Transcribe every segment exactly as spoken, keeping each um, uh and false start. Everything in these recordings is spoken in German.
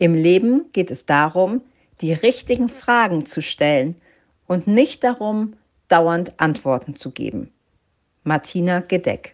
Im Leben geht es darum, die richtigen Fragen zu stellen und nicht darum, dauernd Antworten zu geben. Martina Gedeck.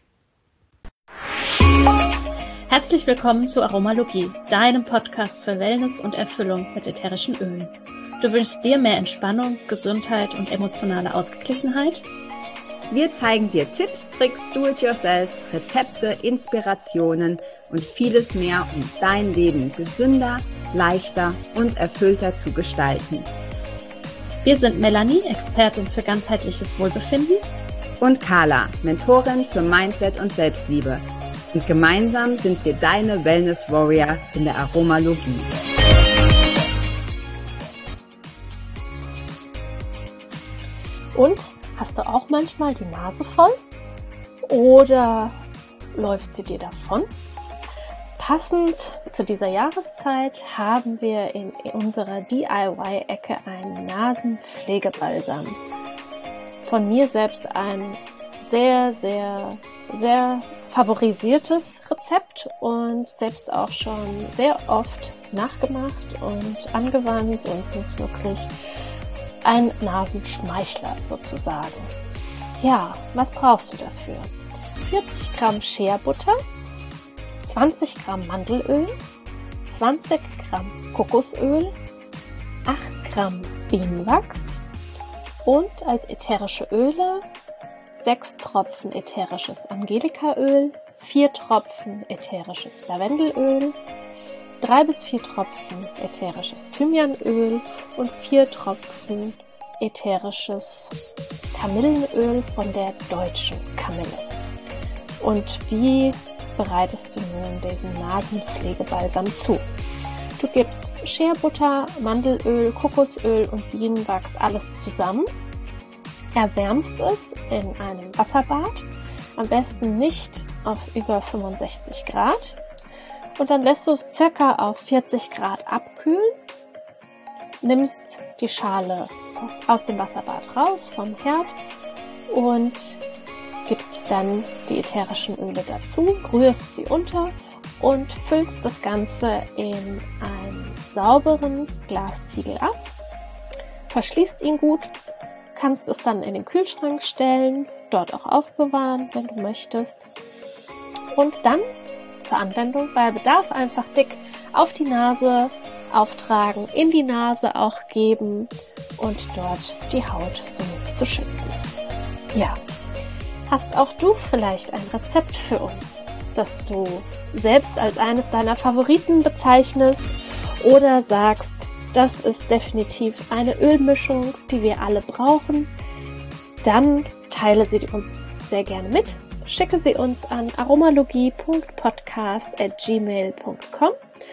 Herzlich willkommen zu Aromalogie, deinem Podcast für Wellness und Erfüllung mit ätherischen Ölen. Du wünschst dir mehr Entspannung, Gesundheit und emotionale Ausgeglichenheit? Wir zeigen dir Tipps, Tricks, Do-it-yourself, Rezepte, Inspirationen und vieles mehr, um dein Leben gesünder, leichter und erfüllter zu gestalten. Wir sind Melanie, Expertin für ganzheitliches Wohlbefinden, und Carla, Mentorin für Mindset und Selbstliebe. Und gemeinsam sind wir deine Wellness Warrior in der Aromalogie. Und hast du auch manchmal die Nase voll? Oder läuft sie dir davon? Passend zu dieser Jahreszeit haben wir in unserer D I Y-Ecke einen Nasenpflegebalsam. Von mir selbst ein sehr, sehr, sehr favorisiertes Rezept und selbst auch schon sehr oft nachgemacht und angewandt, und es ist wirklich ein Nasenschmeichler sozusagen. Ja, was brauchst du dafür? vierzig Gramm Shea-Butter, zwanzig Gramm Mandelöl, zwanzig Gramm Kokosöl, acht Gramm Bienenwachs und als ätherische Öle sechs Tropfen ätherisches Angelikaöl, vier Tropfen ätherisches Lavendelöl, drei bis vier Tropfen ätherisches Thymianöl und vier Tropfen ätherisches Kamillenöl von der deutschen Kamille. Und wie bereitest du nun diesen Nasenpflegebalsam zu? Du gibst Shea-Butter, Mandelöl, Kokosöl und Bienenwachs alles zusammen, erwärmst es in einem Wasserbad, am besten nicht auf über fünfundsechzig Grad, und dann lässt du es circa auf vierzig Grad abkühlen, nimmst die Schale aus dem Wasserbad raus vom Herd und gibst dann die ätherischen Öle dazu, rührst sie unter und füllst das Ganze in einen sauberen Glastiegel ab, verschließt ihn gut, kannst es dann in den Kühlschrank stellen, dort auch aufbewahren, wenn du möchtest, und dann zur Anwendung bei Bedarf einfach dick auf die Nase auftragen, in die Nase auch geben und dort die Haut somit zu schützen. Ja, hast auch du vielleicht ein Rezept für uns, das du selbst als eines deiner Favoriten bezeichnest oder sagst, das ist definitiv eine Ölmischung, die wir alle brauchen? Dann teile sie uns sehr gerne mit. Schicke sie uns an aromalogie punkt podcast at gmail punkt com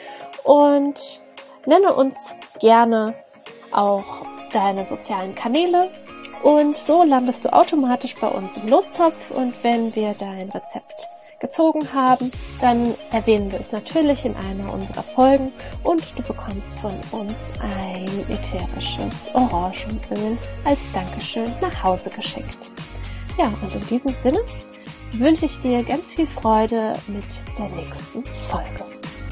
und nenne uns gerne auch deine sozialen Kanäle, und so landest du automatisch bei uns im Lostopf, und wenn wir dein Rezept gezogen haben, dann erwähnen wir es natürlich in einer unserer Folgen und du bekommst von uns ein ätherisches Orangenöl als Dankeschön nach Hause geschickt. Ja, und in diesem Sinne wünsche ich dir ganz viel Freude mit der nächsten Folge.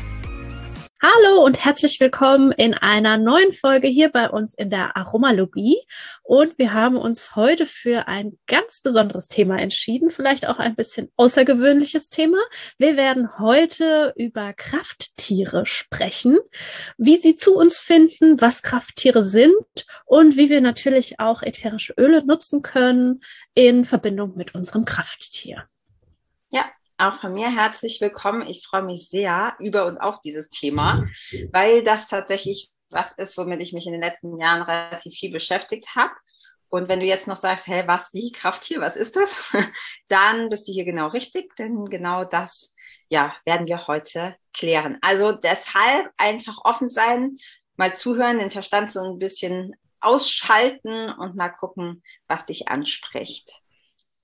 Hallo und herzlich willkommen in einer neuen Folge hier bei uns in der Aromalogie. Und wir haben uns heute für ein ganz besonderes Thema entschieden, vielleicht auch ein bisschen außergewöhnliches Thema. Wir werden heute über Krafttiere sprechen, wie sie zu uns finden, was Krafttiere sind und wie wir natürlich auch ätherische Öle nutzen können in Verbindung mit unserem Krafttier. Ja, auch von mir herzlich willkommen. Ich freue mich sehr über und auf dieses Thema, weil das tatsächlich was ist, womit ich mich in den letzten Jahren relativ viel beschäftigt habe. Und wenn du jetzt noch sagst, hey, was, wie, Krafttier, was ist das? Dann bist du hier genau richtig, denn genau das, ja, werden wir heute klären. Also deshalb einfach offen sein, mal zuhören, den Verstand so ein bisschen ausschalten und mal gucken, was dich anspricht.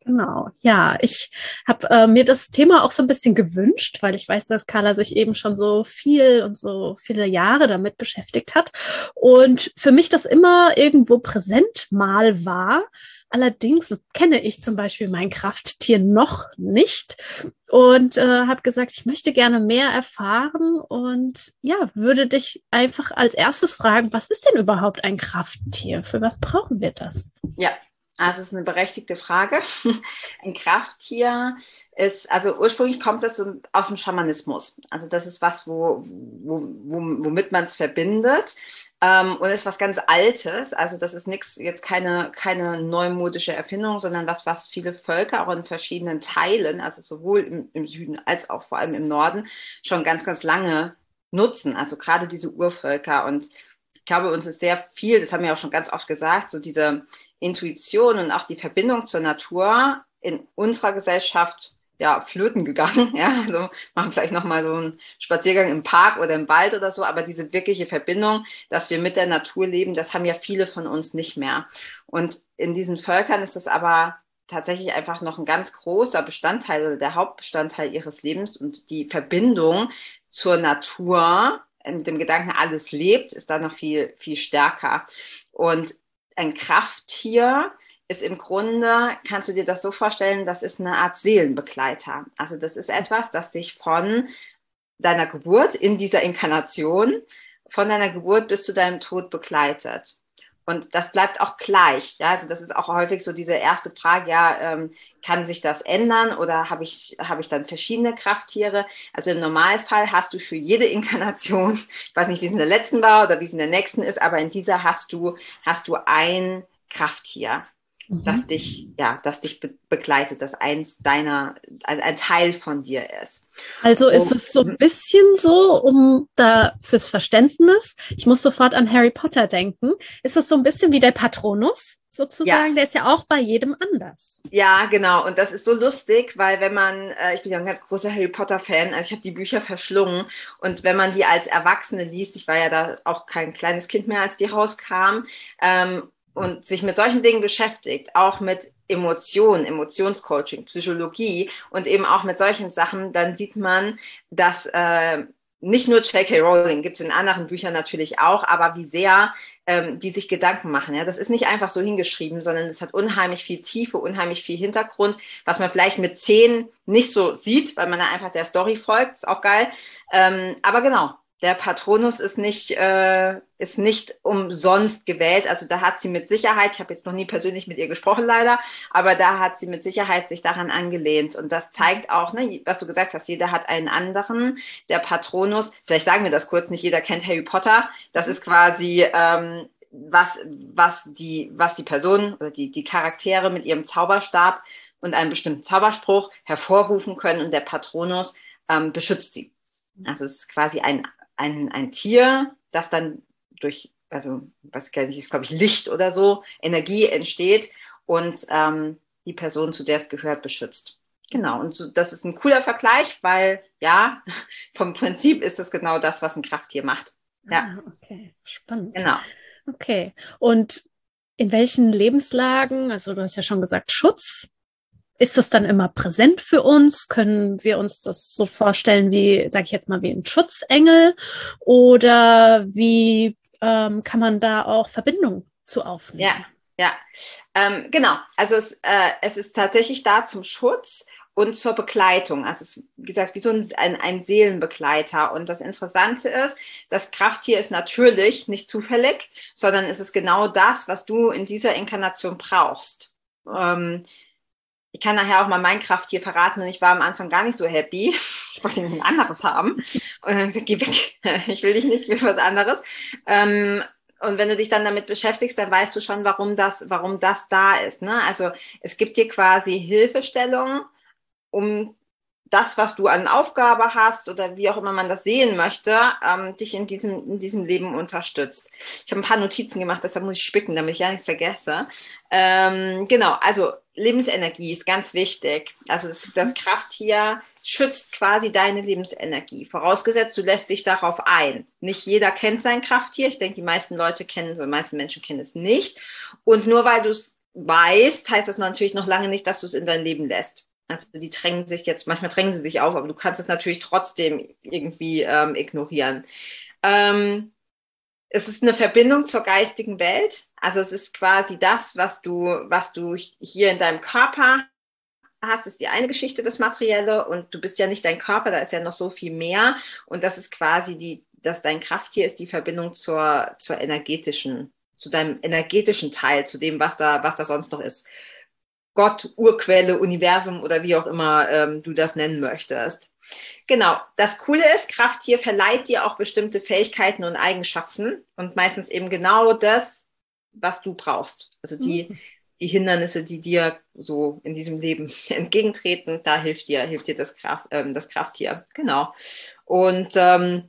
Genau, ja, ich habe äh, mir das Thema auch so ein bisschen gewünscht, weil ich weiß, dass Carla sich eben schon so viel und so viele Jahre damit beschäftigt hat und für mich das immer irgendwo präsent mal war. Allerdings kenne ich zum Beispiel mein Krafttier noch nicht und äh, habe gesagt, ich möchte gerne mehr erfahren und ja, würde dich einfach als erstes fragen, was ist denn überhaupt ein Krafttier? Für was brauchen wir das? Ja, also es ist eine berechtigte Frage. Ein Krafttier ist, also ursprünglich kommt das so aus dem Schamanismus. Also das ist was, wo, wo, wo, womit man es verbindet ähm, und ist was ganz Altes. Also das ist nichts, jetzt keine, keine neumodische Erfindung, sondern was, was viele Völker auch in verschiedenen Teilen, also sowohl im, im Süden als auch vor allem im Norden, schon ganz, ganz lange nutzen. Also gerade diese Urvölker. Und ich glaube, uns ist sehr viel, das haben wir auch schon ganz oft gesagt, so diese Intuition und auch die Verbindung zur Natur in unserer Gesellschaft ja flöten gegangen. Ja, also machen vielleicht nochmal so einen Spaziergang im Park oder im Wald oder so, aber diese wirkliche Verbindung, dass wir mit der Natur leben, das haben ja viele von uns nicht mehr. Und in diesen Völkern ist das aber tatsächlich einfach noch ein ganz großer Bestandteil oder der Hauptbestandteil ihres Lebens und die Verbindung zur Natur mit dem Gedanken, alles lebt, ist da noch viel, viel stärker. Und ein Krafttier ist im Grunde, kannst du dir das so vorstellen, das ist eine Art Seelenbegleiter. Also das ist etwas, das dich von deiner Geburt in dieser Inkarnation, von deiner Geburt bis zu deinem Tod begleitet. Und das bleibt auch gleich. Ja, also das ist auch häufig so diese erste Frage, ja, ähm, kann sich das ändern oder habe ich, habe ich dann verschiedene Krafttiere? Also im Normalfall hast du für jede Inkarnation, ich weiß nicht, wie es in der letzten war oder wie es in der nächsten ist, aber in dieser hast du, hast du ein Krafttier, mhm. das dich, ja, das dich be- begleitet, das eins deiner, ein, ein Teil von dir ist. Also ist es so ein bisschen so, um da fürs Verständnis, ich muss sofort an Harry Potter denken, ist das so ein bisschen wie der Patronus sozusagen? Ja. Der ist ja auch bei jedem anders. Ja, genau. Und das ist so lustig, weil wenn man, äh, ich bin ja ein ganz großer Harry Potter-Fan, also ich habe die Bücher verschlungen und wenn man die als Erwachsene liest, ich war ja da auch kein kleines Kind mehr, als die rauskamen, ähm, und sich mit solchen Dingen beschäftigt, auch mit Emotionen, Emotionscoaching, Psychologie und eben auch mit solchen Sachen, dann sieht man, dass äh, nicht nur J K. Rowling, gibt es in anderen Büchern natürlich auch, aber wie sehr ähm, die sich Gedanken machen. Ja? Das ist nicht einfach so hingeschrieben, sondern es hat unheimlich viel Tiefe, unheimlich viel Hintergrund, was man vielleicht mit zehn nicht so sieht, weil man da einfach der Story folgt, ist auch geil. Ähm, aber genau. Der Patronus ist nicht, äh, ist nicht umsonst gewählt. Also da hat sie mit Sicherheit, ich habe jetzt noch nie persönlich mit ihr gesprochen leider, aber da hat sie mit Sicherheit sich daran angelehnt. Und das zeigt auch, ne, was du gesagt hast, jeder hat einen anderen. Der Patronus, vielleicht sagen wir das kurz, nicht jeder kennt Harry Potter. Das ist quasi ähm, was, was die, was die Person oder die, die Charaktere mit ihrem Zauberstab und einem bestimmten Zauberspruch hervorrufen können. Und der Patronus ähm, beschützt sie. Also es ist quasi ein Ein, ein Tier, das dann durch, also was ist, glaube ich, Licht oder so, Energie entsteht und ähm, die Person, zu der es gehört, beschützt. Genau, und so, das ist ein cooler Vergleich, weil ja, vom Prinzip ist das genau das, was ein Krafttier macht. Ja. Ah, okay, spannend. Genau. Okay, und in welchen Lebenslagen, also du hast ja schon gesagt, Schutz, ist das dann immer präsent für uns? Können wir uns das so vorstellen wie, sage ich jetzt mal, wie ein Schutzengel? Oder wie ähm, kann man da auch Verbindung zu aufnehmen? Ja, ja, ähm, genau. Also es, äh, es ist tatsächlich da zum Schutz und zur Begleitung. Also es ist, wie gesagt, wie so ein, ein, ein Seelenbegleiter. Und das Interessante ist, das Krafttier ist natürlich nicht zufällig, sondern es ist genau das, was du in dieser Inkarnation brauchst. Ähm, Ich kann nachher auch mal mein Krafttier verraten und ich war am Anfang gar nicht so happy. Ich wollte ein anderes haben. Und dann habe ich gesagt, geh weg. Ich will dich nicht, ich will was anderes. Ähm, und wenn du dich dann damit beschäftigst, dann weißt du schon, warum das, warum das da ist. Ne? Also es gibt dir quasi Hilfestellung, um das, was du an Aufgabe hast oder wie auch immer man das sehen möchte, ähm, dich in diesem, in diesem Leben unterstützt. Ich habe ein paar Notizen gemacht, deshalb muss ich spicken, damit ich ja nichts vergesse. Ähm, genau, also Lebensenergie ist ganz wichtig. Also das, das Krafttier schützt quasi deine Lebensenergie. Vorausgesetzt, du lässt dich darauf ein. Nicht jeder kennt sein Krafttier. Ich denke, die meisten Leute kennen, so die meisten Menschen kennen es nicht. Und nur weil du es weißt, heißt das natürlich noch lange nicht, dass du es in dein Leben lässt. Also die drängen sich jetzt, manchmal drängen sie sich auf, aber du kannst es natürlich trotzdem irgendwie ähm, ignorieren. Ähm, es ist eine Verbindung zur geistigen Welt. Also es ist quasi das, was du, was du hier in deinem Körper hast, ist die eine Geschichte, das Materielle, und du bist ja nicht dein Körper, da ist ja noch so viel mehr. Und das ist quasi die, dass dein Krafttier ist die Verbindung zur, zur energetischen, zu deinem energetischen Teil, zu dem, was da, was da sonst noch ist. Gott, Urquelle, Universum oder wie auch immer ähm, du das nennen möchtest. Genau, das Coole ist, Krafttier verleiht dir auch bestimmte Fähigkeiten und Eigenschaften und meistens eben genau das, was du brauchst. Also die, mhm. die Hindernisse, die dir so in diesem Leben entgegentreten, da hilft dir, hilft dir das, Kraft, ähm, das Krafttier. Genau. Und ähm,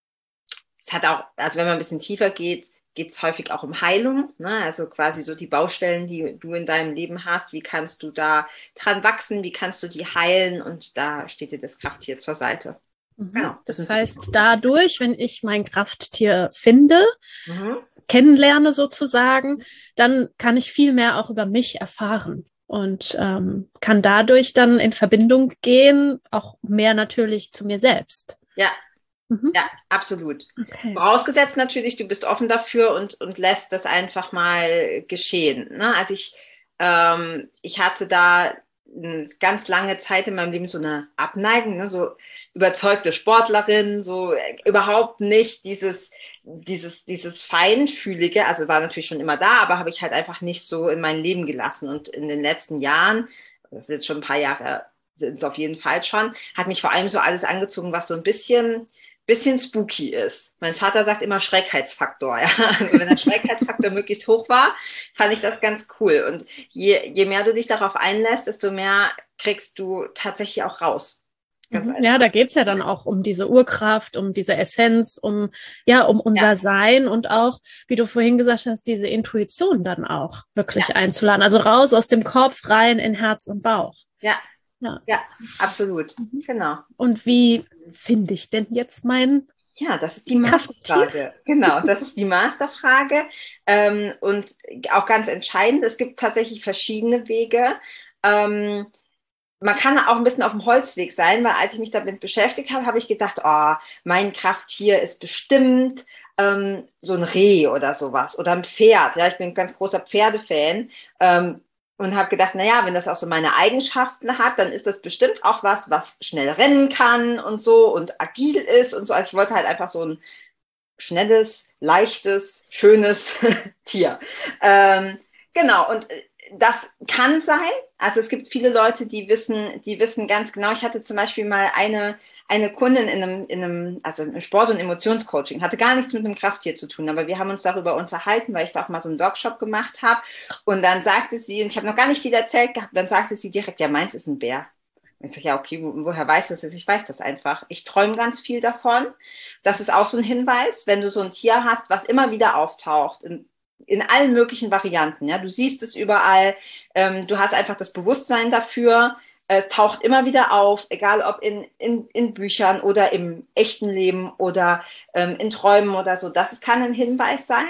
es hat auch, also wenn man ein bisschen tiefer geht, geht es häufig auch um Heilung, ne? Also quasi so die Baustellen, die du in deinem Leben hast, wie kannst du da dran wachsen, wie kannst du die heilen, und da steht dir das Krafttier zur Seite. Mhm. Genau. Das, das heißt, dadurch, wenn ich mein Krafttier finde, mhm. kennenlerne sozusagen, dann kann ich viel mehr auch über mich erfahren und ähm, kann dadurch dann in Verbindung gehen, auch mehr natürlich zu mir selbst. Ja. Mhm. Ja, absolut. Okay. Vorausgesetzt natürlich, du bist offen dafür und, und lässt das einfach mal geschehen. Ne? Also ich, ähm, ich hatte da eine ganz lange Zeit in meinem Leben so eine Abneigung, ne? So überzeugte Sportlerin, so überhaupt nicht dieses, dieses, dieses Feinfühlige, also war natürlich schon immer da, aber habe ich halt einfach nicht so in mein Leben gelassen. Und in den letzten Jahren, das ist jetzt schon ein paar Jahre, sind es auf jeden Fall schon, hat mich vor allem so alles angezogen, was so ein bisschen bisschen spooky ist. Mein Vater sagt immer Schreckheitsfaktor. Ja? Also wenn der Schreckheitsfaktor möglichst hoch war, fand ich das ganz cool. Und je, je mehr du dich darauf einlässt, desto mehr kriegst du tatsächlich auch raus. Ganz mhm. Ja, da geht's ja dann auch um diese Urkraft, um diese Essenz, um ja, um unser ja. Sein und auch, wie du vorhin gesagt hast, diese Intuition dann auch wirklich ja. einzuladen. Also raus aus dem Kopf, rein in Herz und Bauch. Ja. Ja, ja, absolut. Mhm. Genau. Und wie finde ich denn jetzt meinen Ja, das ist die Masterfrage. Genau, das ist die Masterfrage. Ähm, und auch ganz entscheidend, es gibt tatsächlich verschiedene Wege. Ähm, man kann auch ein bisschen auf dem Holzweg sein, weil als ich mich damit beschäftigt habe, habe ich gedacht, oh, mein Krafttier ist bestimmt ähm, so ein Reh oder sowas oder ein Pferd. Ja, ich bin ein ganz großer Pferdefan. Ähm, Und habe gedacht, naja, wenn das auch so meine Eigenschaften hat, dann ist das bestimmt auch was, was schnell rennen kann und so und agil ist und so. Also ich wollte halt einfach so ein schnelles, leichtes, schönes Tier. Ähm, genau, und das kann sein. Also es gibt viele Leute, die wissen, die wissen ganz genau. Ich hatte zum Beispiel mal eine, eine Kundin in einem, in einem, also im Sport- und Emotionscoaching, hatte gar nichts mit einem Krafttier zu tun, aber wir haben uns darüber unterhalten, weil ich da auch mal so einen Workshop gemacht habe. Und dann sagte sie, und ich habe noch gar nicht viel erzählt gehabt, dann sagte sie direkt, ja, meins ist ein Bär. Ich sage, ja, okay, wo, woher weißt du das? Ich weiß das einfach. Ich träume ganz viel davon. Das ist auch so ein Hinweis, wenn du so ein Tier hast, was immer wieder auftaucht, in, in allen möglichen Varianten. Ja, du siehst es überall. Ähm, du hast einfach das Bewusstsein dafür. Es taucht immer wieder auf, egal ob in, in, in Büchern oder im echten Leben oder ähm, in Träumen oder so. Das kann ein Hinweis sein.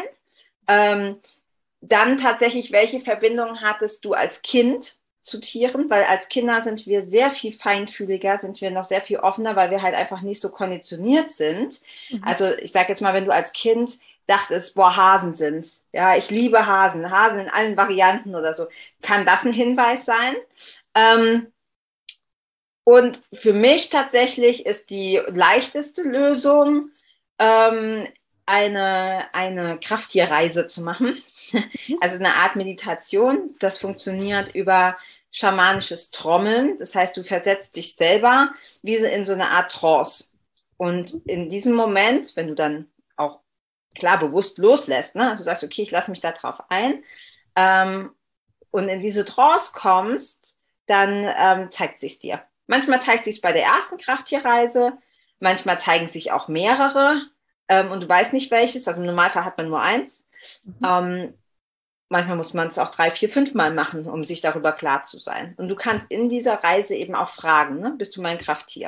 Ähm, dann tatsächlich, welche Verbindung hattest du als Kind zu Tieren? Weil als Kinder sind wir sehr viel feinfühliger, sind wir noch sehr viel offener, weil wir halt einfach nicht so konditioniert sind. Mhm. Also ich sage jetzt mal, wenn du als Kind dachtest, boah, Hasen sind's. Ja, ich liebe Hasen. Hasen in allen Varianten oder so. Kann das ein Hinweis sein? Ähm, Und für mich tatsächlich ist die leichteste Lösung, ähm, eine, eine Krafttierreise zu machen. Also eine Art Meditation. Das funktioniert über schamanisches Trommeln. Das heißt, du versetzt dich selber wie in so eine Art Trance. Und in diesem Moment, wenn du dann auch klar bewusst loslässt, ne, du sagst, okay, ich lasse mich da drauf ein, ähm, und in diese Trance kommst, dann ähm, zeigt sich's dir. Manchmal zeigt sich bei der ersten Krafttierreise, manchmal zeigen sich auch mehrere ähm, und du weißt nicht welches, also im Normalfall hat man nur eins. Mhm. Ähm, manchmal muss man es auch drei, vier, fünf Mal machen, um sich darüber klar zu sein. Und du kannst in dieser Reise eben auch fragen, ne? Bist du mein Krafttier?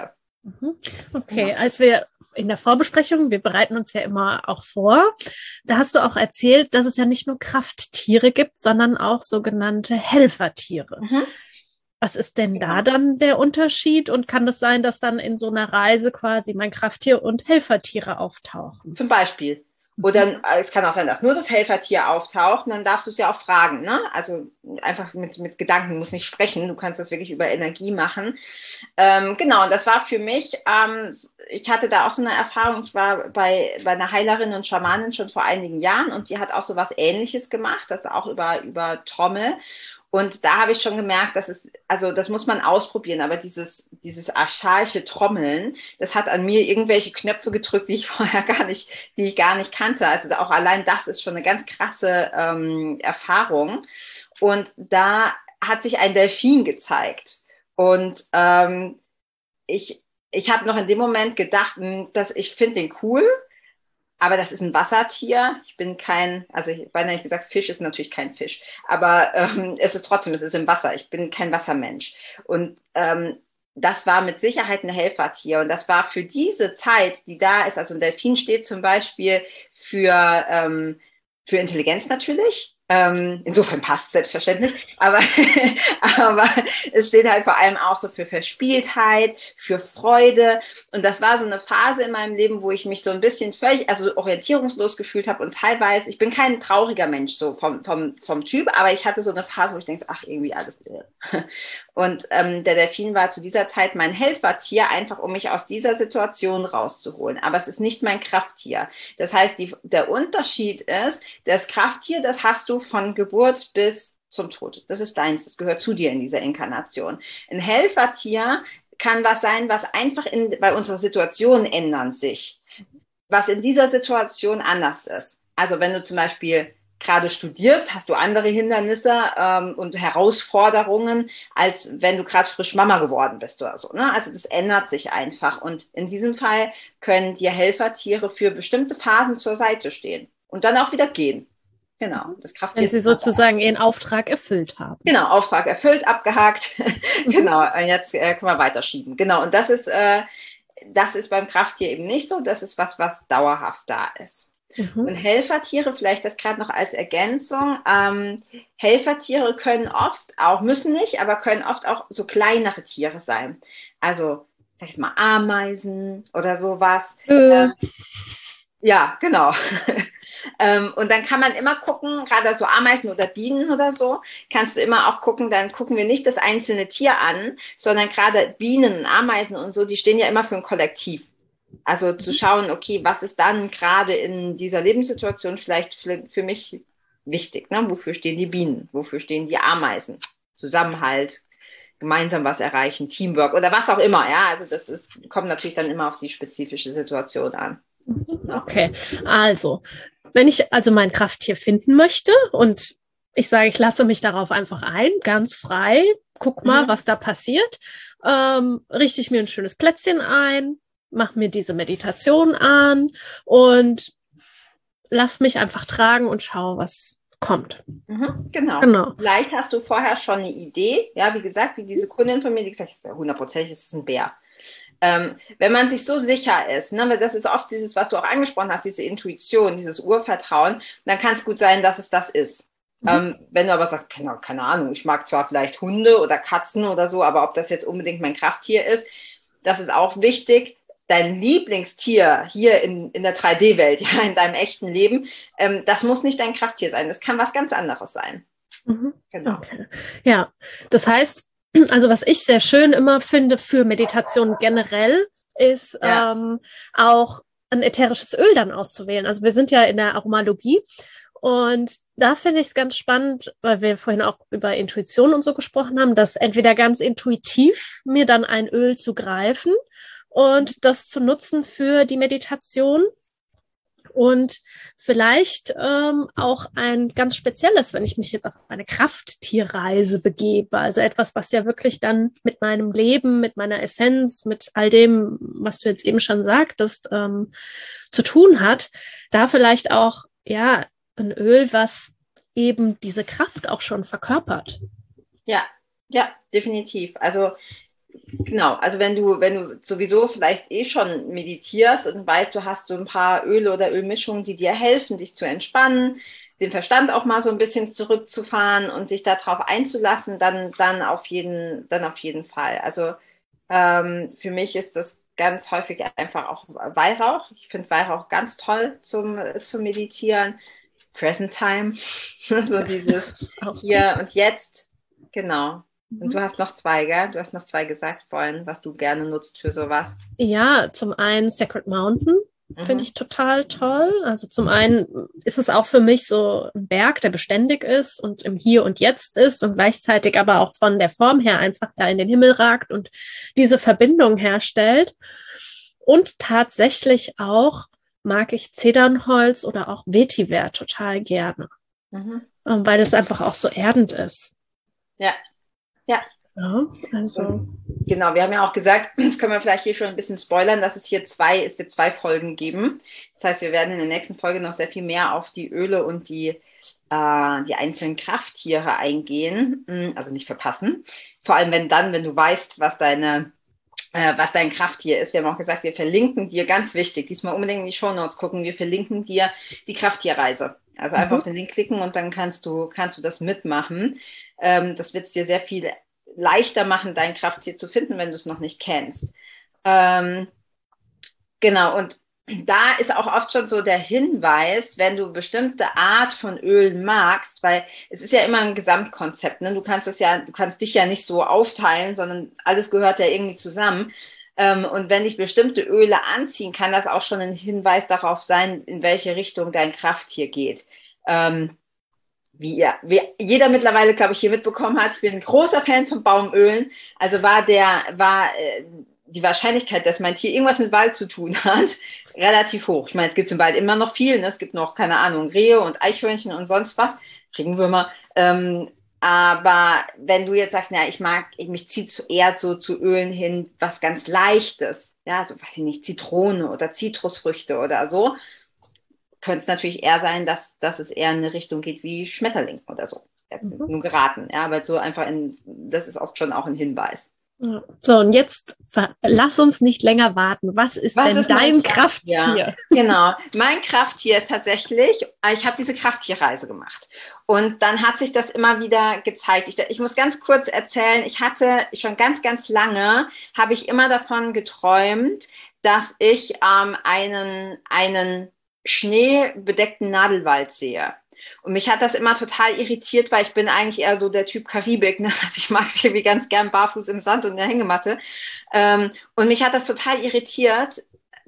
Okay, als wir in der Vorbesprechung, wir bereiten uns ja immer auch vor, da hast du auch erzählt, dass es ja nicht nur Krafttiere gibt, sondern auch sogenannte Helfertiere. Mhm. Was ist denn genau. da dann der Unterschied? Und kann es sein, dass dann in so einer Reise quasi mein Krafttier und Helfertiere auftauchen? Zum Beispiel. Oder es kann auch sein, dass nur das Helfertier auftaucht und dann darfst du es ja auch fragen, ne? Also einfach mit, mit Gedanken, du musst nicht sprechen, du kannst das wirklich über Energie machen. Ähm, genau, und das war für mich, ähm, ich hatte da auch so eine Erfahrung, ich war bei, bei einer Heilerin und Schamanin schon vor einigen Jahren und die hat auch so was Ähnliches gemacht, das auch über, über Trommel. Und da habe ich schon gemerkt, dass es, also das muss man ausprobieren, aber dieses, dieses archaische Trommeln, das hat an mir irgendwelche Knöpfe gedrückt, die ich vorher gar nicht, die ich gar nicht kannte. Also auch allein das ist schon eine ganz krasse ähm, Erfahrung. Und da hat sich ein Delfin gezeigt. Und ähm, ich, ich habe noch in dem Moment gedacht, dass ich finde den cool. Aber das ist ein Wassertier. Ich bin kein, also ich habe nicht gesagt, Fisch ist natürlich kein Fisch. Aber ähm, es ist trotzdem, es ist im Wasser. Ich bin kein Wassermensch. Und ähm, das war mit Sicherheit ein Helfertier. Und das war für diese Zeit, die da ist, also ein Delfin steht zum Beispiel für, ähm, für Intelligenz natürlich. Ähm, insofern passt selbstverständlich, aber, aber es steht halt vor allem auch so für Verspieltheit, für Freude. Und das war so eine Phase in meinem Leben, wo ich mich so ein bisschen völlig, also orientierungslos gefühlt habe und teilweise, ich bin kein trauriger Mensch so vom, vom, vom Typ, aber ich hatte so eine Phase, wo ich denke, ach, irgendwie alles irre. Und ähm, der Delfin war zu dieser Zeit mein Helfertier, einfach um mich aus dieser Situation rauszuholen. Aber es ist nicht mein Krafttier. Das heißt, die, der Unterschied ist, das Krafttier, das hast du von Geburt bis zum Tod. Das ist deins, das gehört zu dir in dieser Inkarnation. Ein Helfertier kann was sein, was einfach in, bei unserer Situation ändert sich, was in dieser Situation anders ist. Also wenn du zum Beispiel gerade studierst, hast du andere Hindernisse ähm, und Herausforderungen, als wenn du gerade frisch Mama geworden bist oder so. Ne? Also das ändert sich einfach. Und in diesem Fall können dir Helfertiere für bestimmte Phasen zur Seite stehen und dann auch wieder gehen. Genau. Das Krafttier, wenn sie sozusagen ihren Auftrag erfüllt haben. Genau, Auftrag erfüllt, abgehakt. Genau, und jetzt äh, können wir weiterschieben. Genau, und das ist, äh, das ist beim Krafttier eben nicht so. Das ist was, was dauerhaft da ist. Mhm. Und Helfertiere, vielleicht das gerade noch als Ergänzung, ähm, Helfertiere können oft auch, müssen nicht, aber können oft auch so kleinere Tiere sein. Also, sag ich mal, Ameisen oder sowas. Äh. Ähm, ja, genau. ähm, und dann kann man immer gucken, gerade so Ameisen oder Bienen oder so, kannst du immer auch gucken, dann gucken wir nicht das einzelne Tier an, sondern gerade Bienen, Ameisen und so, die stehen ja immer für ein Kollektiv. Also zu schauen, okay, was ist dann gerade in dieser Lebenssituation vielleicht für, für mich wichtig, ne? Wofür stehen die Bienen? Wofür stehen die Ameisen? Zusammenhalt, gemeinsam was erreichen, Teamwork oder was auch immer, ja. Also das ist, kommt natürlich dann immer auf die spezifische Situation an. Okay, also, wenn ich also mein Krafttier finden möchte und ich sage, ich lasse mich darauf einfach ein, ganz frei, guck mal, mhm. was da passiert, ähm, richte ich mir ein schönes Plätzchen ein, mache mir diese Meditation an und lass mich einfach tragen und schau, was kommt. Mhm, genau. genau. Vielleicht hast du vorher schon eine Idee, ja, wie gesagt, wie diese Kundin von mir, die gesagt hat, hundertprozentig ist es ein Bär. Ähm, wenn man sich so sicher ist, ne, das ist oft dieses, was du auch angesprochen hast, diese Intuition, dieses Urvertrauen, dann kann es gut sein, dass es das ist. Mhm. Ähm, wenn du aber sagst, keine, keine Ahnung, ich mag zwar vielleicht Hunde oder Katzen oder so, aber ob das jetzt unbedingt mein Krafttier ist, das ist auch wichtig. Dein Lieblingstier hier in, in der drei D Welt, ja, in deinem echten Leben, ähm, das muss nicht dein Krafttier sein. Das kann was ganz anderes sein. Mhm. Genau. Okay. Ja, das heißt, also was ich sehr schön immer finde für Meditation generell, ist ja. ähm, auch ein ätherisches Öl dann auszuwählen. Also wir sind ja in der Aromalogie und da finde ich es ganz spannend, weil wir vorhin auch über Intuition und so gesprochen haben, dass entweder ganz intuitiv mir dann ein Öl zu greifen und das zu nutzen für die Meditation. Und vielleicht ähm, auch ein ganz spezielles, wenn ich mich jetzt auf eine Krafttierreise begebe, also etwas, was ja wirklich dann mit meinem Leben, mit meiner Essenz, mit all dem, was du jetzt eben schon sagtest, ähm, zu tun hat, da vielleicht auch ja ein Öl, was eben diese Kraft auch schon verkörpert. Ja, ja, definitiv. Also Genau, also wenn du, wenn du sowieso vielleicht eh schon meditierst und weißt, du hast so ein paar Öle oder Ölmischungen, die dir helfen, dich zu entspannen, den Verstand auch mal so ein bisschen zurückzufahren und sich darauf einzulassen, dann, dann auf jeden, dann auf jeden Fall. Also ähm, für mich ist das ganz häufig einfach auch Weihrauch. Ich finde Weihrauch ganz toll zum, zum Meditieren. Present Time, so dieses hier und jetzt, genau. Und du hast noch zwei, gell? Du hast noch zwei gesagt vorhin, was du gerne nutzt für sowas. Ja, zum einen Sacred Mountain Mhm. finde ich total toll. Also zum einen ist es auch für mich so ein Berg, der beständig ist und im Hier und Jetzt ist und gleichzeitig aber auch von der Form her einfach da in den Himmel ragt und diese Verbindung herstellt. Und tatsächlich auch mag ich Zedernholz oder auch Vetiver total gerne, Mhm. ähm, weil es einfach auch so erdend ist. Ja, ja. Ja, also. Und genau, wir haben ja auch gesagt, das können wir vielleicht hier schon ein bisschen spoilern, dass es hier zwei, es wird zwei Folgen geben. Das heißt, wir werden in der nächsten Folge noch sehr viel mehr auf die Öle und die, äh, die einzelnen Krafttiere eingehen. Also nicht verpassen. Vor allem, wenn dann, wenn du weißt, was deine äh, was dein Krafttier ist. Wir haben auch gesagt, wir verlinken dir, ganz wichtig, diesmal unbedingt in die Shownotes gucken, wir verlinken dir die Krafttierreise. Also einfach Mhm. auf den Link klicken und dann kannst du, kannst du das mitmachen. Ähm, das wird es dir sehr viel leichter machen, dein Krafttier zu finden, wenn du es noch nicht kennst. Ähm, genau, und da ist auch oft schon so der Hinweis, wenn du bestimmte Art von Öl magst, weil es ist ja immer ein Gesamtkonzept, ne? Du kannst es ja, du kannst dich ja nicht so aufteilen, sondern alles gehört ja irgendwie zusammen. Ähm, und wenn dich bestimmte Öle anziehen, kann das auch schon ein Hinweis darauf sein, in welche Richtung dein Krafttier geht. Ähm, wie, ja, wie jeder mittlerweile, glaube ich, hier mitbekommen hat, ich bin ein großer Fan von Baumölen. Also war der, war äh, die Wahrscheinlichkeit, dass mein Tier irgendwas mit Wald zu tun hat, relativ hoch. Ich meine, es gibt im Wald immer noch viel. Ne? Es gibt noch, keine Ahnung, Rehe und Eichhörnchen und sonst was, Regenwürmer. Ähm, aber wenn du jetzt sagst, na, ich mag, ich, mich zieht eher so zu Ölen hin, was ganz Leichtes, ja, so weiß ich nicht, Zitrone oder Zitrusfrüchte oder so, könnte es natürlich eher sein, dass, dass es eher in eine Richtung geht wie Schmetterling oder so. Jetzt Mhm. nur geraten, ja, aber so einfach in, das ist oft schon auch ein Hinweis. Ja. So, und jetzt ver- lass uns nicht länger warten. Was ist Was denn ist mein dein Krafttier? Krafttier? Genau, mein Krafttier ist tatsächlich, ich habe diese Krafttierreise gemacht und dann hat sich das immer wieder gezeigt. Ich, ich muss ganz kurz erzählen, ich hatte schon ganz, ganz lange, habe ich immer davon geträumt, dass ich ähm, einen, einen schneebedeckten Nadelwald sehe. Und mich hat das immer total irritiert, weil ich bin eigentlich eher so der Typ Karibik. Ne? Also ich mag es irgendwie ganz gern barfuß im Sand und in der Hängematte. Ähm, und mich hat das total irritiert,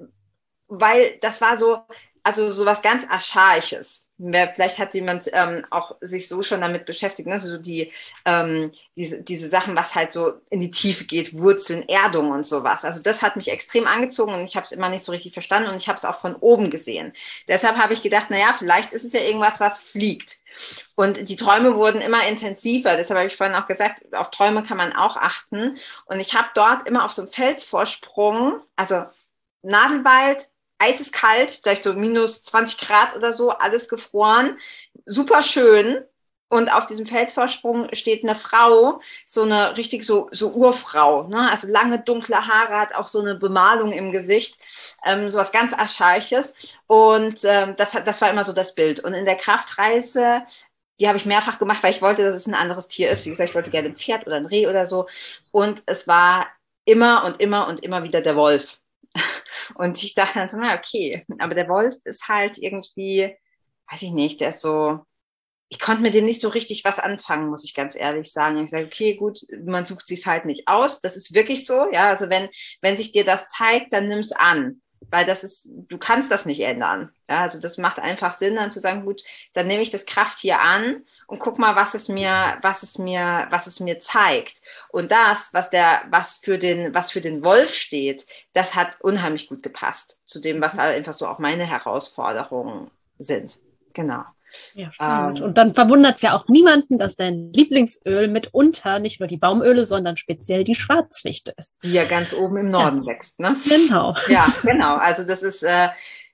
weil das war so, also so was ganz Archaisches. Vielleicht hat jemand ähm, auch sich so schon damit beschäftigt, ne? Also so die, ähm, diese, diese Sachen, was halt so in die Tiefe geht, Wurzeln, Erdung und sowas. Also das hat mich extrem angezogen und ich habe es immer nicht so richtig verstanden und ich habe es auch von oben gesehen. Deshalb habe ich gedacht, naja, vielleicht ist es ja irgendwas, was fliegt. Und die Träume wurden immer intensiver. Deshalb habe ich vorhin auch gesagt, auf Träume kann man auch achten. Und ich habe dort immer auf so einem Felsvorsprung, also Nadelwald, eiseskalt, vielleicht so minus zwanzig Grad oder so, alles gefroren, super schön. Und auf diesem Felsvorsprung steht eine Frau, so eine richtig so, so Urfrau, ne? Also lange dunkle Haare, hat auch so eine Bemalung im Gesicht, ähm, so was ganz Archaisches. Und ähm, das, das war immer so das Bild. Und in der Kraftreise, die habe ich mehrfach gemacht, weil ich wollte, dass es ein anderes Tier ist. Wie gesagt, ich wollte gerne ein Pferd oder ein Reh oder so. Und es war immer und immer und immer wieder der Wolf. Und ich dachte dann so, na okay, aber der Wolf ist halt irgendwie, weiß ich nicht, der ist so, ich konnte mit dem nicht so richtig was anfangen, muss ich ganz ehrlich sagen. Ich sage, okay, gut, man sucht sich's halt nicht aus. Das ist wirklich so, ja. Also wenn, wenn sich dir das zeigt, dann nimm's an. Weil das ist, du kannst das nicht ändern. Ja, also das macht einfach Sinn, dann zu sagen, gut, dann nehme ich das Krafttier an und guck mal, was es mir, was es mir, was es mir zeigt. Und das, was der, was für den, was für den Wolf steht, das hat unheimlich gut gepasst zu dem, was einfach so auch meine Herausforderungen sind. Genau. Ja, spannend. Ähm, und dann verwundert es ja auch niemanden, dass dein Lieblingsöl mitunter nicht nur die Baumöle, sondern speziell die Schwarzwichte ist. Die ja ganz oben im Norden ja. wächst, ne? Genau. Ja, genau. Also das ist, äh,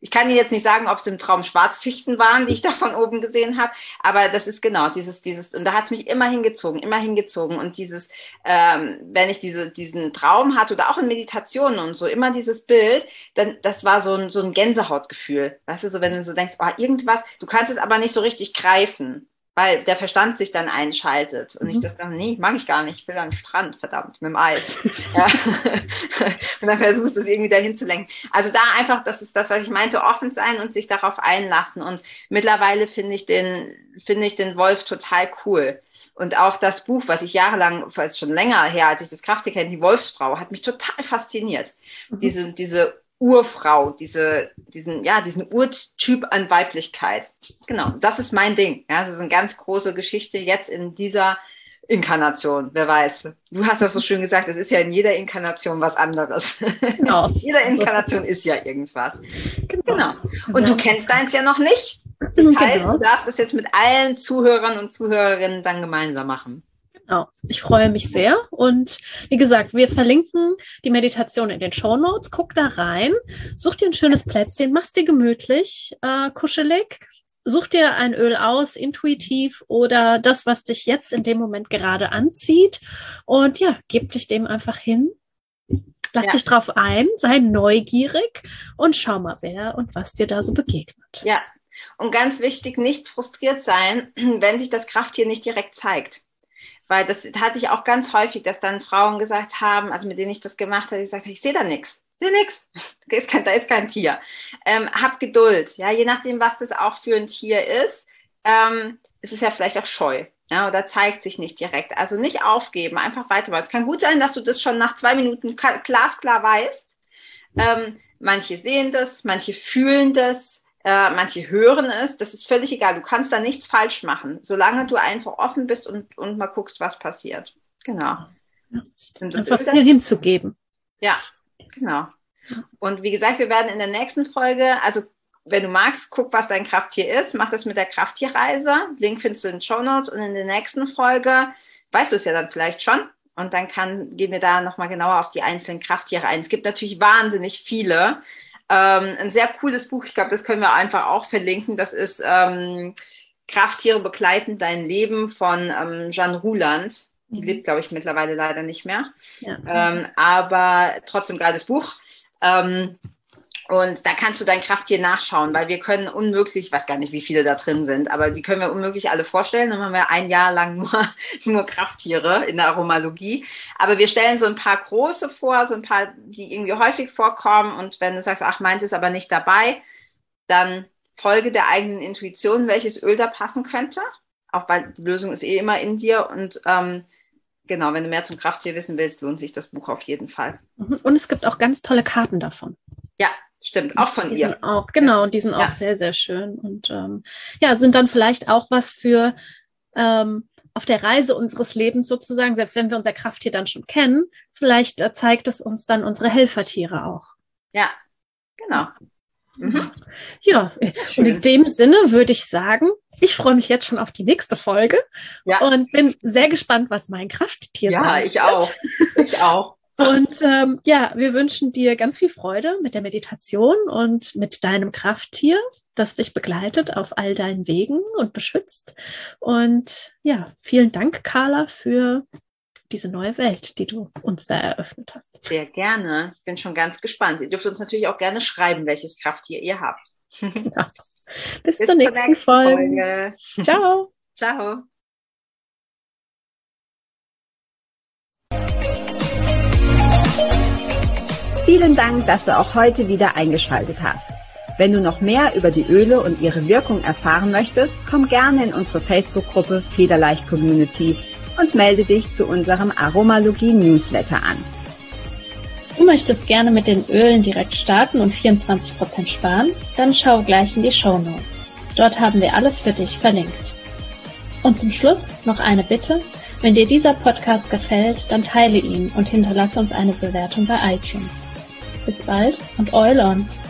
Ich kann dir jetzt nicht sagen, ob es im Traum Schwarzfichten waren, die ich da von oben gesehen habe, aber das ist genau dieses, dieses, und da hat es mich immer hingezogen, immer hingezogen. Und dieses, ähm, wenn ich diese, diesen Traum hatte oder auch in Meditationen und so, immer dieses Bild, dann, das war so ein, so ein Gänsehautgefühl. Weißt du, so wenn du so denkst, oh, irgendwas, du kannst es aber nicht so richtig greifen, weil der Verstand sich dann einschaltet. Und mhm. ich das dann, nee, mag ich gar nicht, ich will an den Strand, verdammt, mit dem Eis. Ja. Und dann versuchst du es irgendwie dahin zu lenken. Also da einfach, das ist das, was ich meinte, offen sein und sich darauf einlassen. Und mittlerweile finde ich den, finde ich den Wolf total cool. Und auch das Buch, was ich jahrelang, ist schon länger her, als ich das Krafttier kenne, die Wolfsfrau, hat mich total fasziniert. Mhm. Diese, diese Urfrau, diese, diesen, ja, diesen Urtyp an Weiblichkeit. Genau, das ist mein Ding. Ja, das ist eine ganz große Geschichte jetzt in dieser Inkarnation. Wer weiß. Du hast das so schön gesagt, es ist ja in jeder Inkarnation was anderes. Genau. Jeder Inkarnation ist ja irgendwas. Genau. genau. Und du kennst deins ja noch nicht. Das heißt, genau. Du darfst es jetzt mit allen Zuhörern und Zuhörerinnen dann gemeinsam machen. Genau. Ich freue mich sehr und wie gesagt, wir verlinken die Meditation in den Shownotes. Guck da rein, such dir ein schönes Plätzchen, mach's dir gemütlich, äh, kuschelig, such dir ein Öl aus, intuitiv oder das, was dich jetzt in dem Moment gerade anzieht und ja, gib dich dem einfach hin. Lass ja. dich drauf ein, sei neugierig und schau mal, wer und was dir da so begegnet. Ja, und ganz wichtig, nicht frustriert sein, wenn sich das Krafttier nicht direkt zeigt. Weil das hatte ich auch ganz häufig, dass dann Frauen gesagt haben, also mit denen ich das gemacht habe, ich gesagt habe, ich sehe da nichts, ich sehe nichts, da ist kein, da ist kein Tier. Ähm, hab Geduld, ja, je nachdem, was das auch für ein Tier ist, ähm, ist es ja vielleicht auch scheu, ja, oder zeigt sich nicht direkt. Also nicht aufgeben, einfach weitermachen. Es kann gut sein, dass du das schon nach zwei Minuten glasklar weißt. Ähm, manche sehen das, manche fühlen das. Äh, manche hören es, das ist völlig egal. Du kannst da nichts falsch machen, solange du einfach offen bist und, und mal guckst, was passiert. Genau. Ja, einfach hier hinzugeben. Ja, genau. Und wie gesagt, wir werden in der nächsten Folge, also wenn du magst, guck, was dein Krafttier ist, mach das mit der Krafttierreise. Link findest du in den Shownotes und in der nächsten Folge weißt du es ja dann vielleicht schon. Und dann kann, gehen wir da nochmal genauer auf die einzelnen Krafttiere ein. Es gibt natürlich wahnsinnig viele. Ähm, ein sehr cooles Buch, ich glaube, das können wir einfach auch verlinken. Das ist ähm, Krafttiere begleiten dein Leben von ähm, Jeanne Ruland. Die mhm. lebt, glaube ich, mittlerweile leider nicht mehr. Ja. Ähm, aber trotzdem geiles Buch. Ähm, und da kannst du dein Krafttier nachschauen, weil wir können unmöglich, ich weiß gar nicht, wie viele da drin sind, aber die können wir unmöglich alle vorstellen. Dann haben wir ein Jahr lang nur, nur Krafttiere in der Aromalogie. Aber wir stellen so ein paar große vor, so ein paar, die irgendwie häufig vorkommen. Und wenn du sagst, ach, meins ist aber nicht dabei, dann folge der eigenen Intuition, welches Öl da passen könnte. Auch weil die Lösung ist eh immer in dir. Und ähm, genau, wenn du mehr zum Krafttier wissen willst, lohnt sich das Buch auf jeden Fall. Und es gibt auch ganz tolle Karten davon. Ja. Stimmt, auch von die ihr. Sind auch, genau, die sind ja. auch sehr, sehr schön. Und ähm, ja, sind dann vielleicht auch was für ähm, auf der Reise unseres Lebens sozusagen, selbst wenn wir unser Krafttier dann schon kennen, vielleicht äh, zeigt es uns dann unsere Helfertiere auch. Ja, genau. Mhm. Ja, schön. Und in dem Sinne würde ich sagen, ich freue mich jetzt schon auf die nächste Folge ja. und bin sehr gespannt, was mein Krafttier sagt. Ja, ich auch. Ich auch. Und ähm, ja, wir wünschen dir ganz viel Freude mit der Meditation und mit deinem Krafttier, das dich begleitet auf all deinen Wegen und beschützt. Und ja, vielen Dank, Carla, für diese neue Welt, die du uns da eröffnet hast. Sehr gerne. Ich bin schon ganz gespannt. Ihr dürft uns natürlich auch gerne schreiben, welches Krafttier ihr habt. Genau. Bis, Bis zur nächsten, nächsten Folge. Folge. Ciao. Ciao. Vielen Dank, dass du auch heute wieder eingeschaltet hast. Wenn du noch mehr über die Öle und ihre Wirkung erfahren möchtest, komm gerne in unsere Facebook-Gruppe Federleicht Community und melde dich zu unserem Aromalogie-Newsletter an. Du möchtest gerne mit den Ölen direkt starten und vierundzwanzig Prozent sparen? Dann schau gleich in die Shownotes. Dort haben wir alles für dich verlinkt. Und zum Schluss noch eine Bitte. Wenn dir dieser Podcast gefällt, dann teile ihn und hinterlasse uns eine Bewertung bei iTunes. Bis bald und Oil on!